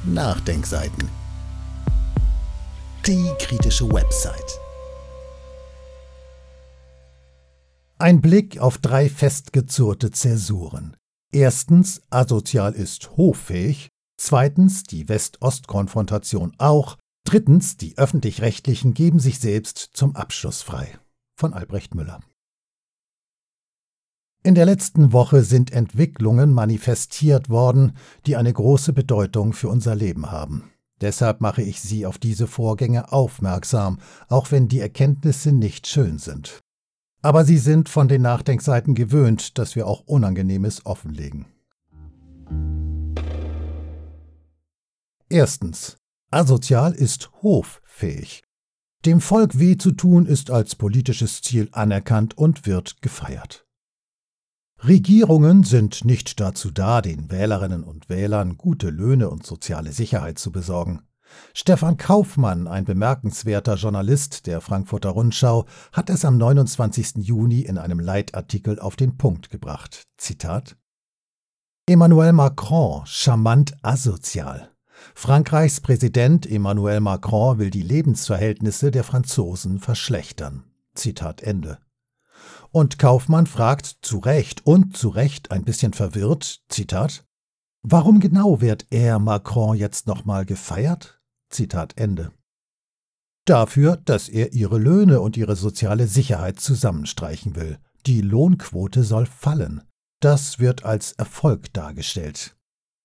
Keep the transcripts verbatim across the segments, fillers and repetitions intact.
Nachdenkseiten. Die kritische Website. Ein Blick auf drei festgezurrte Zäsuren. Erstens, asozial ist hoffähig. Zweitens, die West-Ost-Konfrontation auch. Drittens, die Öffentlich-Rechtlichen geben sich selbst zum Abschluss frei. Von Albrecht Müller. In der letzten Woche sind Entwicklungen manifestiert worden, die eine große Bedeutung für unser Leben haben. Deshalb mache ich Sie auf diese Vorgänge aufmerksam, auch wenn die Erkenntnisse nicht schön sind. Aber Sie sind von den Nachdenkseiten gewöhnt, dass wir auch Unangenehmes offenlegen. Erstens. Asozial ist hoffähig. Dem Volk weh zu tun ist als politisches Ziel anerkannt und wird gefeiert. Regierungen sind nicht dazu da, den Wählerinnen und Wählern gute Löhne und soziale Sicherheit zu besorgen. Stefan Kaufmann, ein bemerkenswerter Journalist der Frankfurter Rundschau, hat es am neunundzwanzigsten Juni in einem Leitartikel auf den Punkt gebracht. Zitat: Emmanuel Macron, charmant asozial. Frankreichs Präsident Emmanuel Macron will die Lebensverhältnisse der Franzosen verschlechtern. Zitat Ende. Und Kaufmann fragt zu Recht und zu Recht ein bisschen verwirrt, Zitat: Warum genau wird er, Macron, jetzt nochmal gefeiert? Zitat Ende. Dafür, dass er ihre Löhne und ihre soziale Sicherheit zusammenstreichen will. Die Lohnquote soll fallen. Das wird als Erfolg dargestellt.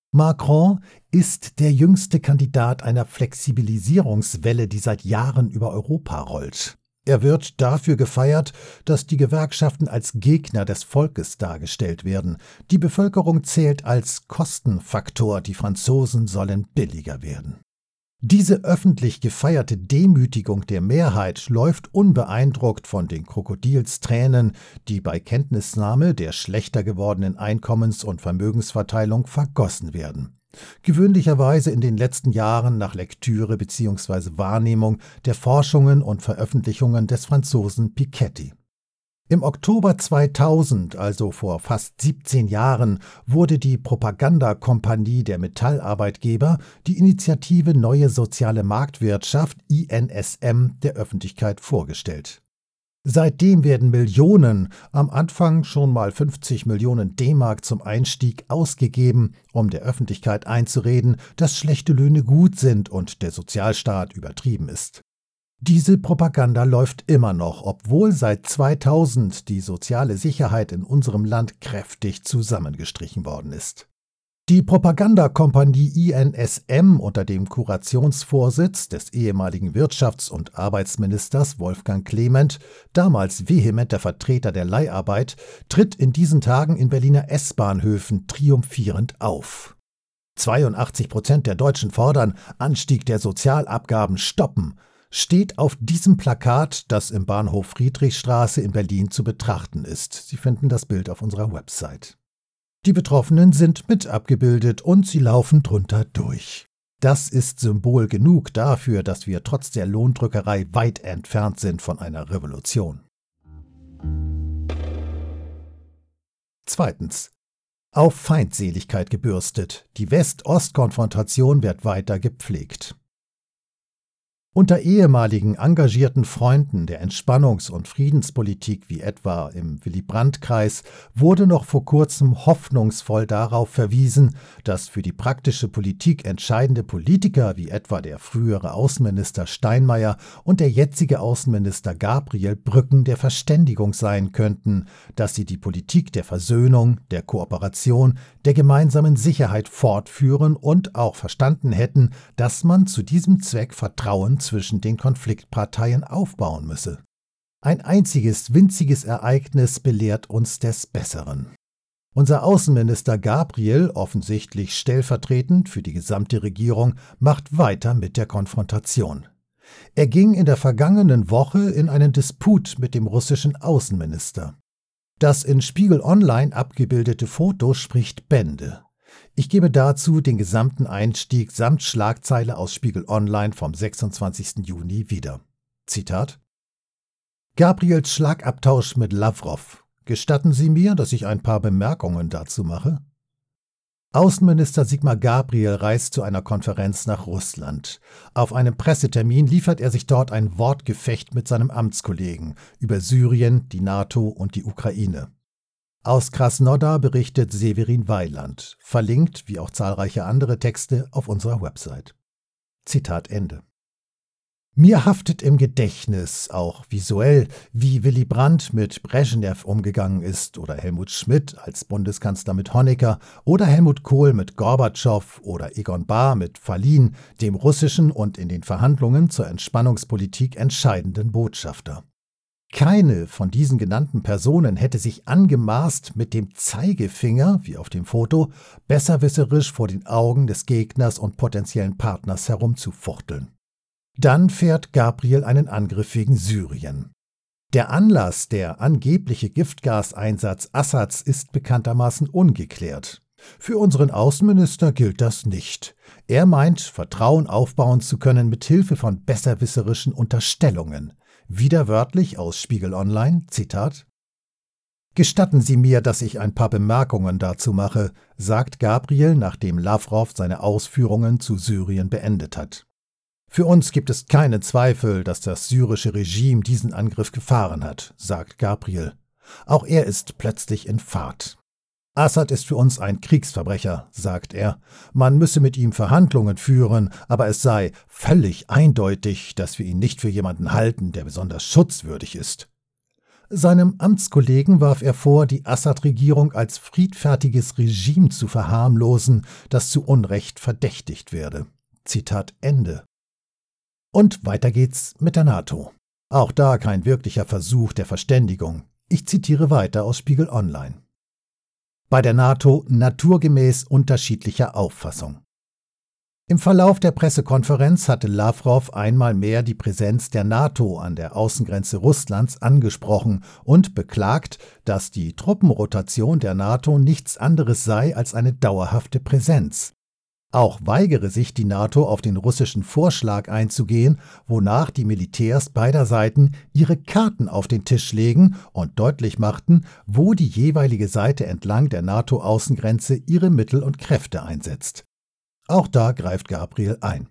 Macron ist der jüngste Kandidat einer Flexibilisierungswelle, die seit Jahren über Europa rollt. Er wird dafür gefeiert, dass die Gewerkschaften als Gegner des Volkes dargestellt werden. Die Bevölkerung zählt als Kostenfaktor, die Franzosen sollen billiger werden. Diese öffentlich gefeierte Demütigung der Mehrheit läuft unbeeindruckt von den Krokodilstränen, die bei Kenntnisnahme der schlechter gewordenen Einkommens- und Vermögensverteilung vergossen werden. Gewöhnlicherweise in den letzten Jahren nach Lektüre bzw. Wahrnehmung der Forschungen und Veröffentlichungen des Franzosen Piketty. Im Oktober zweitausend, also vor fast siebzehn Jahren, wurde die Propagandakompanie der Metallarbeitgeber, die Initiative Neue Soziale Marktwirtschaft I N S M, der Öffentlichkeit vorgestellt. Seitdem werden Millionen, am Anfang schon mal fünfzig Millionen D-Mark zum Einstieg ausgegeben, um der Öffentlichkeit einzureden, dass schlechte Löhne gut sind und der Sozialstaat übertrieben ist. Diese Propaganda läuft immer noch, obwohl seit zweitausend die soziale Sicherheit in unserem Land kräftig zusammengestrichen worden ist. Die Propagandakompanie I N S M unter dem Kurationsvorsitz des ehemaligen Wirtschafts- und Arbeitsministers Wolfgang Clement, damals vehementer Vertreter der Leiharbeit, tritt in diesen Tagen in Berliner S-Bahnhöfen triumphierend auf. zweiundachtzig Prozent der Deutschen fordern, Anstieg der Sozialabgaben stoppen, steht auf diesem Plakat, das im Bahnhof Friedrichstraße in Berlin zu betrachten ist. Sie finden das Bild auf unserer Website. Die Betroffenen sind mit abgebildet und sie laufen drunter durch. Das ist Symbol genug dafür, dass wir trotz der Lohndrückerei weit entfernt sind von einer Revolution. Zweitens. Auf Feindseligkeit gebürstet. Die West-Ost-Konfrontation wird weiter gepflegt. Unter ehemaligen engagierten Freunden der Entspannungs- und Friedenspolitik wie etwa im Willy-Brandt-Kreis wurde noch vor kurzem hoffnungsvoll darauf verwiesen, dass für die praktische Politik entscheidende Politiker wie etwa der frühere Außenminister Steinmeier und der jetzige Außenminister Gabriel Brücken der Verständigung sein könnten, dass sie die Politik der Versöhnung, der Kooperation, der gemeinsamen Sicherheit fortführen und auch verstanden hätten, dass man zu diesem Zweck Vertrauen zwischen den Konfliktparteien aufbauen müsse. Ein einziges winziges Ereignis belehrt uns des Besseren. Unser Außenminister Gabriel, offensichtlich stellvertretend für die gesamte Regierung, macht weiter mit der Konfrontation. Er ging in der vergangenen Woche in einen Disput mit dem russischen Außenminister. Das in Spiegel Online abgebildete Foto spricht Bände. Ich gebe dazu den gesamten Einstieg samt Schlagzeile aus Spiegel Online vom sechsundzwanzigsten Juni wieder. Zitat: Gabriels Schlagabtausch mit Lavrov. Gestatten Sie mir, dass ich ein paar Bemerkungen dazu mache? Außenminister Sigmar Gabriel reist zu einer Konferenz nach Russland. Auf einem Pressetermin liefert er sich dort ein Wortgefecht mit seinem Amtskollegen über Syrien, die NATO und die Ukraine. Aus Krasnodar berichtet Severin Weiland, verlinkt, wie auch zahlreiche andere Texte, auf unserer Website. Zitat Ende. Mir haftet im Gedächtnis, auch visuell, wie Willy Brandt mit Breschnew umgegangen ist oder Helmut Schmidt als Bundeskanzler mit Honecker oder Helmut Kohl mit Gorbatschow oder Egon Bahr mit Fallin, dem russischen und in den Verhandlungen zur Entspannungspolitik entscheidenden Botschafter. Keine von diesen genannten Personen hätte sich angemaßt, mit dem Zeigefinger, wie auf dem Foto, besserwisserisch vor den Augen des Gegners und potenziellen Partners herumzufuchteln. Dann fährt Gabriel einen Angriff wegen Syrien. Der Anlass, der angebliche Giftgaseinsatz Assads, ist bekanntermaßen ungeklärt. Für unseren Außenminister gilt das nicht. Er meint, Vertrauen aufbauen zu können mit Hilfe von besserwisserischen Unterstellungen. Wieder wörtlich aus Spiegel Online, Zitat: »Gestatten Sie mir, dass ich ein paar Bemerkungen dazu mache«, sagt Gabriel, nachdem Lavrov seine Ausführungen zu Syrien beendet hat. »Für uns gibt es keinen Zweifel, dass das syrische Regime diesen Angriff gefahren hat«, sagt Gabriel. Auch er ist plötzlich in Fahrt. »Assad ist für uns ein Kriegsverbrecher«, sagt er. »Man müsse mit ihm Verhandlungen führen, aber es sei völlig eindeutig, dass wir ihn nicht für jemanden halten, der besonders schutzwürdig ist.« Seinem Amtskollegen warf er vor, die Assad-Regierung als friedfertiges Regime zu verharmlosen, das zu Unrecht verdächtigt werde. Zitat Ende. Und weiter geht's mit der NATO. Auch da kein wirklicher Versuch der Verständigung. Ich zitiere weiter aus Spiegel Online. Bei der NATO naturgemäß unterschiedlicher Auffassung. Im Verlauf der Pressekonferenz hatte Lavrov einmal mehr die Präsenz der NATO an der Außengrenze Russlands angesprochen und beklagt, dass die Truppenrotation der NATO nichts anderes sei als eine dauerhafte Präsenz. Auch weigere sich die NATO auf den russischen Vorschlag einzugehen, wonach die Militärs beider Seiten ihre Karten auf den Tisch legen und deutlich machten, wo die jeweilige Seite entlang der NATO-Außengrenze ihre Mittel und Kräfte einsetzt. Auch da greift Gabriel ein.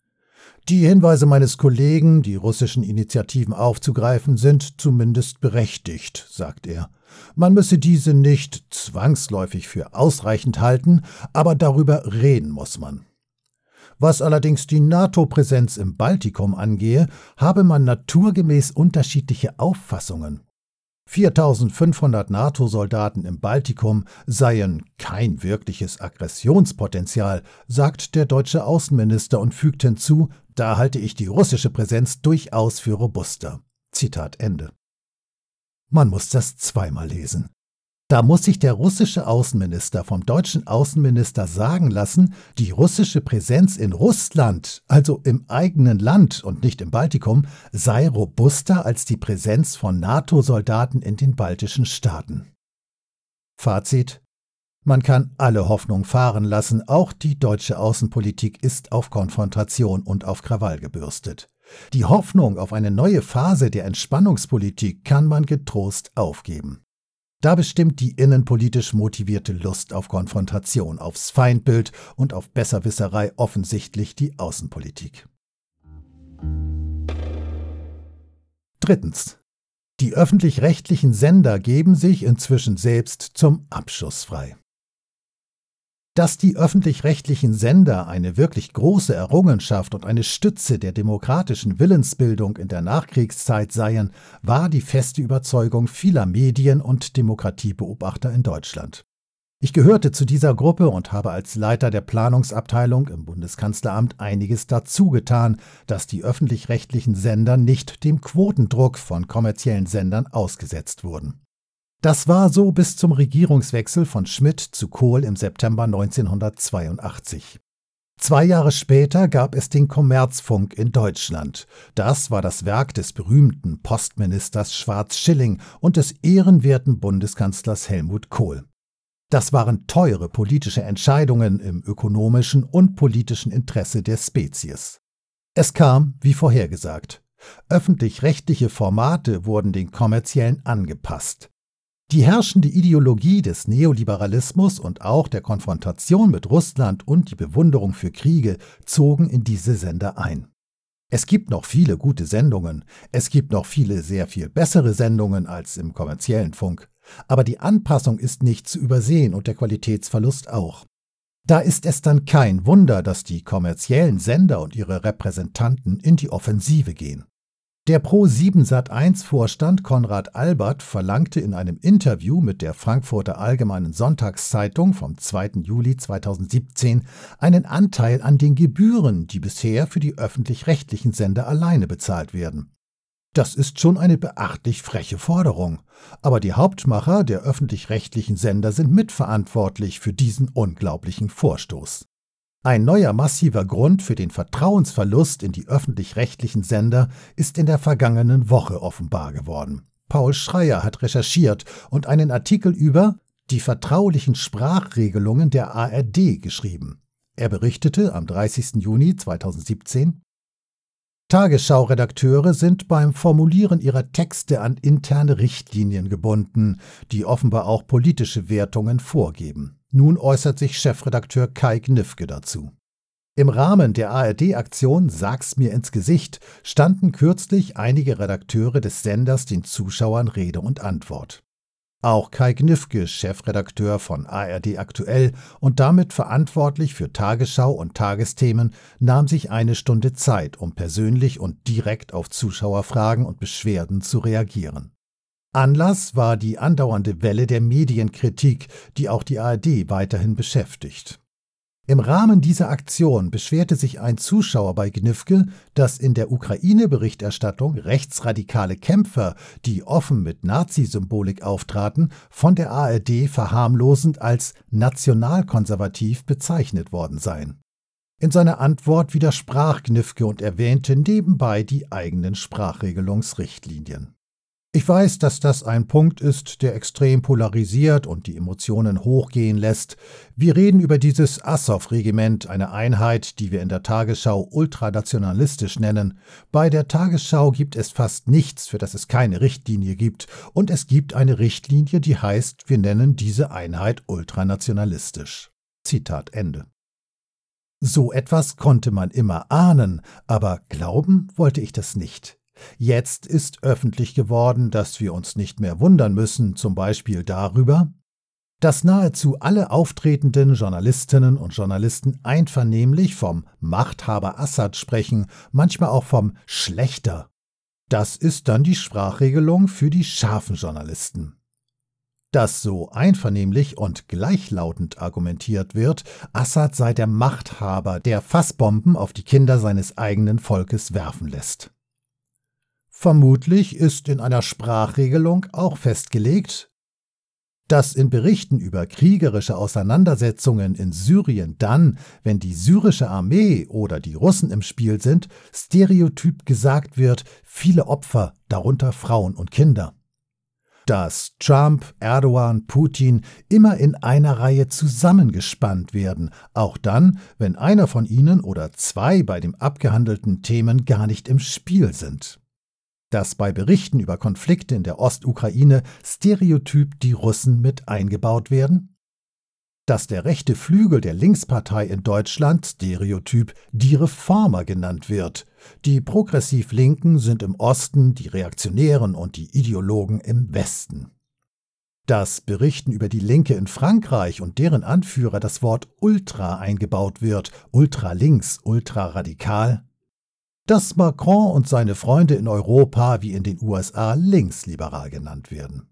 Die Hinweise meines Kollegen, die russischen Initiativen aufzugreifen, sind zumindest berechtigt, sagt er. Man müsse diese nicht zwangsläufig für ausreichend halten, aber darüber reden muss man. Was allerdings die NATO-Präsenz im Baltikum angehe, habe man naturgemäß unterschiedliche Auffassungen. viertausendfünfhundert NATO-Soldaten im Baltikum seien kein wirkliches Aggressionspotenzial, sagt der deutsche Außenminister und fügt hinzu, da halte ich die russische Präsenz durchaus für robuster. Zitat Ende. Man muss das zweimal lesen. Da muss sich der russische Außenminister vom deutschen Außenminister sagen lassen, die russische Präsenz in Russland, also im eigenen Land und nicht im Baltikum, sei robuster als die Präsenz von NATO-Soldaten in den baltischen Staaten. Fazit: Man kann alle Hoffnung fahren lassen, auch die deutsche Außenpolitik ist auf Konfrontation und auf Krawall gebürstet. Die Hoffnung auf eine neue Phase der Entspannungspolitik kann man getrost aufgeben. Da bestimmt die innenpolitisch motivierte Lust auf Konfrontation, aufs Feindbild und auf Besserwisserei offensichtlich die Außenpolitik. Drittens. Die öffentlich-rechtlichen Sender geben sich inzwischen selbst zum Abschuss frei. Dass die öffentlich-rechtlichen Sender eine wirklich große Errungenschaft und eine Stütze der demokratischen Willensbildung in der Nachkriegszeit seien, war die feste Überzeugung vieler Medien- und Demokratiebeobachter in Deutschland. Ich gehörte zu dieser Gruppe und habe als Leiter der Planungsabteilung im Bundeskanzleramt einiges dazu getan, dass die öffentlich-rechtlichen Sender nicht dem Quotendruck von kommerziellen Sendern ausgesetzt wurden. Das war so bis zum Regierungswechsel von Schmidt zu Kohl im September neunzehnhundertzweiundachtzig. Zwei Jahre später gab es den Kommerzfunk in Deutschland. Das war das Werk des berühmten Postministers Schwarz-Schilling und des ehrenwerten Bundeskanzlers Helmut Kohl. Das waren teure politische Entscheidungen im ökonomischen und politischen Interesse der Spezies. Es kam, wie vorhergesagt. Öffentlich-rechtliche Formate wurden den kommerziellen angepasst. Die herrschende Ideologie des Neoliberalismus und auch der Konfrontation mit Russland und die Bewunderung für Kriege zogen in diese Sender ein. Es gibt noch viele gute Sendungen, es gibt noch viele sehr viel bessere Sendungen als im kommerziellen Funk, aber die Anpassung ist nicht zu übersehen und der Qualitätsverlust auch. Da ist es dann kein Wunder, dass die kommerziellen Sender und ihre Repräsentanten in die Offensive gehen. Der Pro sieben Sat eins Vorstand Konrad Albert verlangte in einem Interview mit der Frankfurter Allgemeinen Sonntagszeitung vom zweiten Juli zweitausendsiebzehn einen Anteil an den Gebühren, die bisher für die öffentlich-rechtlichen Sender alleine bezahlt werden. Das ist schon eine beachtlich freche Forderung, aber die Hauptmacher der öffentlich-rechtlichen Sender sind mitverantwortlich für diesen unglaublichen Vorstoß. Ein neuer massiver Grund für den Vertrauensverlust in die öffentlich-rechtlichen Sender ist in der vergangenen Woche offenbar geworden. Paul Schreier hat recherchiert und einen Artikel über die vertraulichen Sprachregelungen der A R D geschrieben. Er berichtete am dreißigsten Juni zweitausendsiebzehn: Tagesschau-Redakteure sind beim Formulieren ihrer Texte an interne Richtlinien gebunden, die offenbar auch politische Wertungen vorgeben. Nun äußert sich Chefredakteur Kai Gniffke dazu. Im Rahmen der A R D-Aktion Sag's mir ins Gesicht standen kürzlich einige Redakteure des Senders den Zuschauern Rede und Antwort. Auch Kai Gniffke, Chefredakteur von A R D Aktuell und damit verantwortlich für Tagesschau und Tagesthemen, nahm sich eine Stunde Zeit, um persönlich und direkt auf Zuschauerfragen und Beschwerden zu reagieren. Anlass war die andauernde Welle der Medienkritik, die auch die A R D weiterhin beschäftigt. Im Rahmen dieser Aktion beschwerte sich ein Zuschauer bei Gniffke, dass in der Ukraine-Berichterstattung rechtsradikale Kämpfer, die offen mit Nazi-Symbolik auftraten, von der A R D verharmlosend als nationalkonservativ bezeichnet worden seien. In seiner Antwort widersprach Gniffke und erwähnte nebenbei die eigenen Sprachregelungsrichtlinien. Ich weiß, dass das ein Punkt ist, der extrem polarisiert und die Emotionen hochgehen lässt. Wir reden über dieses Assow-Regiment, eine Einheit, die wir in der Tagesschau ultranationalistisch nennen. Bei der Tagesschau gibt es fast nichts, für das es keine Richtlinie gibt. Und es gibt eine Richtlinie, die heißt, wir nennen diese Einheit ultranationalistisch. Zitat Ende. So etwas konnte man immer ahnen, aber glauben wollte ich das nicht. Jetzt ist öffentlich geworden, dass wir uns nicht mehr wundern müssen, zum Beispiel darüber, dass nahezu alle auftretenden Journalistinnen und Journalisten einvernehmlich vom Machthaber Assad sprechen, manchmal auch vom Schlechter. Das ist dann die Sprachregelung für die scharfen Journalisten. Dass so einvernehmlich und gleichlautend argumentiert wird, Assad sei der Machthaber, der Fassbomben auf die Kinder seines eigenen Volkes werfen lässt. Vermutlich ist in einer Sprachregelung auch festgelegt, dass in Berichten über kriegerische Auseinandersetzungen in Syrien dann, wenn die syrische Armee oder die Russen im Spiel sind, stereotyp gesagt wird, viele Opfer, darunter Frauen und Kinder. Dass Trump, Erdogan, Putin immer in einer Reihe zusammengespannt werden, auch dann, wenn einer von ihnen oder zwei bei den abgehandelten Themen gar nicht im Spiel sind. Dass bei Berichten über Konflikte in der Ostukraine stereotyp die Russen mit eingebaut werden? Dass der rechte Flügel der Linkspartei in Deutschland stereotyp die Reformer genannt wird. Die Progressiv-Linken sind im Osten, die Reaktionären und die Ideologen im Westen. Dass Berichten über die Linke in Frankreich und deren Anführer das Wort Ultra eingebaut wird, ultralinks, ultraradikal. Dass Macron und seine Freunde in Europa wie in den U S A linksliberal genannt werden.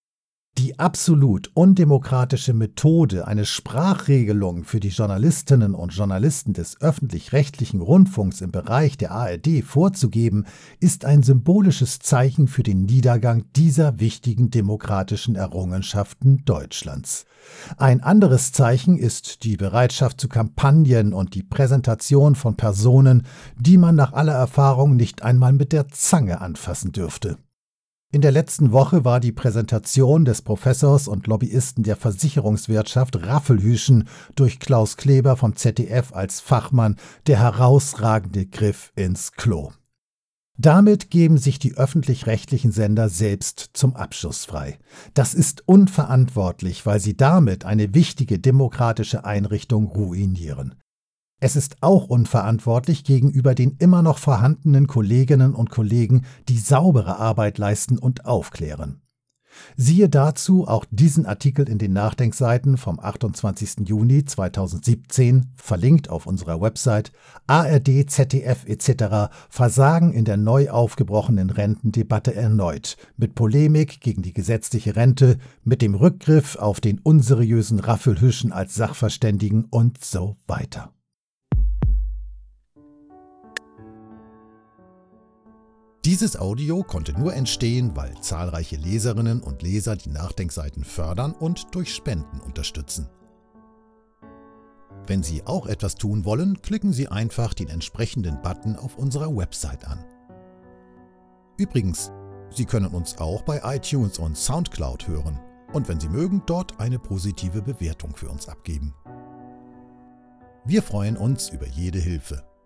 Die absolut undemokratische Methode, eine Sprachregelung für die Journalistinnen und Journalisten des öffentlich-rechtlichen Rundfunks im Bereich der A R D vorzugeben, ist ein symbolisches Zeichen für den Niedergang dieser wichtigen demokratischen Errungenschaften Deutschlands. Ein anderes Zeichen ist die Bereitschaft zu Kampagnen und die Präsentation von Personen, die man nach aller Erfahrung nicht einmal mit der Zange anfassen dürfte. In der letzten Woche war die Präsentation des Professors und Lobbyisten der Versicherungswirtschaft Raffelhüschen durch Klaus Kleber vom Z D F als Fachmann der herausragende Griff ins Klo. Damit geben sich die öffentlich-rechtlichen Sender selbst zum Abschuss frei. Das ist unverantwortlich, weil sie damit eine wichtige demokratische Einrichtung ruinieren. Es ist auch unverantwortlich gegenüber den immer noch vorhandenen Kolleginnen und Kollegen, die saubere Arbeit leisten und aufklären. Siehe dazu auch diesen Artikel in den Nachdenkseiten vom achtundzwanzigsten Juni zweitausendsiebzehn, verlinkt auf unserer Website. A R D, Z D F et cetera versagen in der neu aufgebrochenen Rentendebatte erneut, mit Polemik gegen die gesetzliche Rente, mit dem Rückgriff auf den unseriösen Raphael Hüschen als Sachverständigen und so weiter. Dieses Audio konnte nur entstehen, weil zahlreiche Leserinnen und Leser die Nachdenkseiten fördern und durch Spenden unterstützen. Wenn Sie auch etwas tun wollen, klicken Sie einfach den entsprechenden Button auf unserer Website an. Übrigens, Sie können uns auch bei iTunes und Soundcloud hören und wenn Sie mögen, dort eine positive Bewertung für uns abgeben. Wir freuen uns über jede Hilfe.